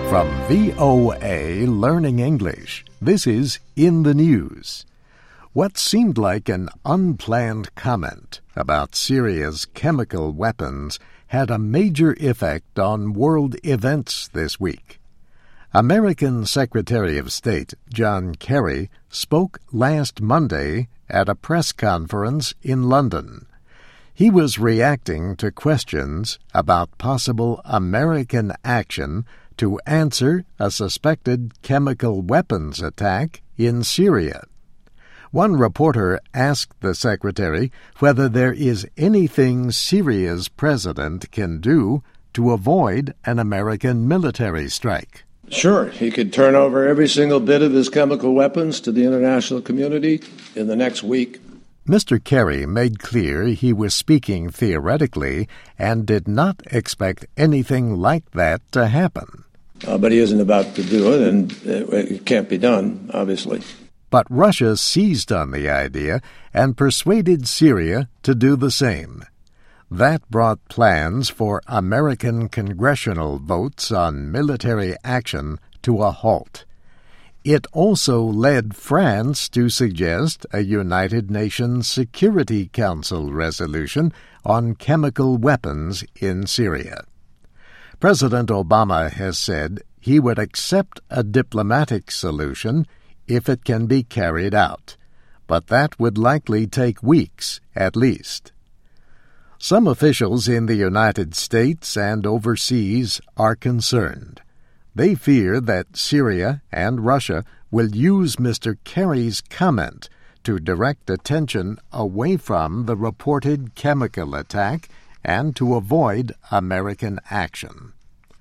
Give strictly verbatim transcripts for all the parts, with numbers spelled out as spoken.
From V O A Learning English, this is In the News. What seemed like an unplanned comment about Syria's chemical weapons had a major effect on world events this week. American Secretary of State John Kerry spoke last Monday at a press conference in London. He was reacting to questions about possible American action to answer a suspected chemical weapons attack in Syria. One reporter asked the secretary whether there is anything Syria's president can do to avoid an American military strike. Sure, he could turn over every single bit of his chemical weapons to the international community in the next week. Mister Kerry made clear he was speaking theoretically and did not expect anything like that to happen. Uh, but he isn't about to do it, and it can't be done, obviously. But Russia seized on the idea and persuaded Syria to do the same. That brought plans for American congressional votes on military action to a halt. It also led France to suggest a United Nations Security Council resolution on chemical weapons in Syria. President Obama has said he would accept a diplomatic solution if it can be carried out, but that would likely take weeks at least. Some officials in the United States and overseas are concerned. They fear that Syria and Russia will use Mister Kerry's comment to direct attention away from the reported chemical attack and to avoid American action.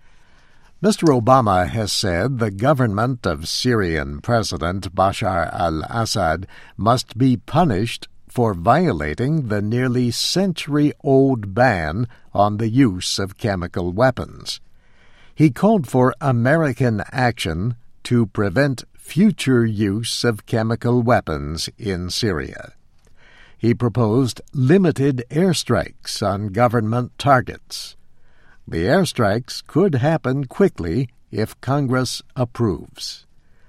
Mister Obama has said the government of Syrian President Bashar al-Assad must be punished for violating the nearly century-old ban on the use of chemical weapons. He called for American action to prevent future use of chemical weapons in Syria. He proposed limited airstrikes on government targets. The airstrikes could happen quickly if Congress approves.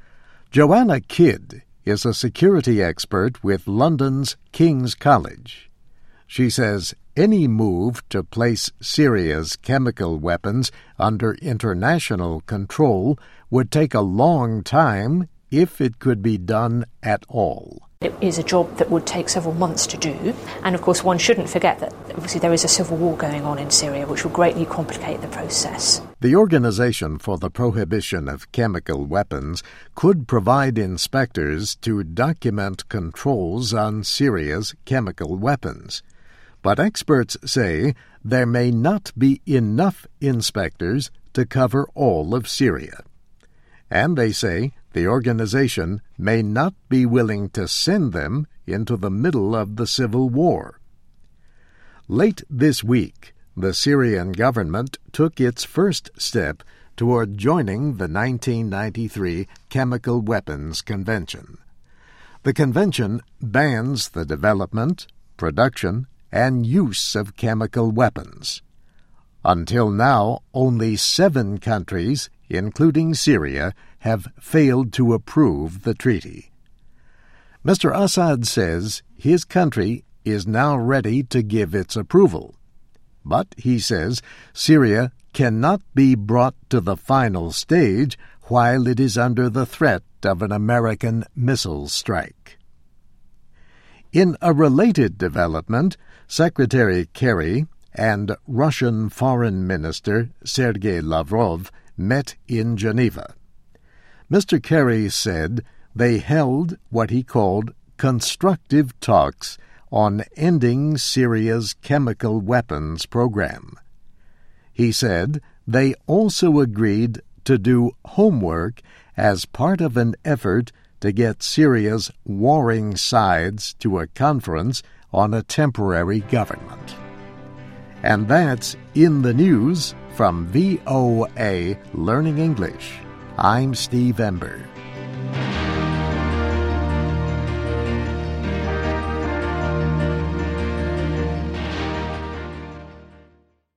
Joanna Kidd is a security expert with London's King's College. She says any move to place Syria's chemical weapons under international control would take a long time if it could be done at all. It is a job that would take several months to do, and of course one shouldn't forget that obviously there is a civil war going on in Syria which will greatly complicate the process. The Organization for the Prohibition of Chemical Weapons could provide inspectors to document controls on Syria's chemical weapons. But experts say there may not be enough inspectors to cover all of Syria. And they say the organization may not be willing to send them into the middle of the civil war. Late this week, the Syrian government took its first step toward joining the nineteen ninety-three Chemical Weapons Convention. The convention bans the development, production, and use of chemical weapons. Until now, only seven countries, including Syria, have failed to approve the treaty. Mister Assad says his country is now ready to give its approval. But, he says, Syria cannot be brought to the final stage while it is under the threat of an American missile strike. In a related development, Secretary Kerry and Russian Foreign Minister Sergei Lavrov met in Geneva. Mister Kerry said they held what he called constructive talks on ending Syria's chemical weapons program. He said they also agreed to do homework as part of an effort to get Syria's warring sides to a conference on a temporary government. And that's In the News from V O A Learning English. I'm Steve Ember.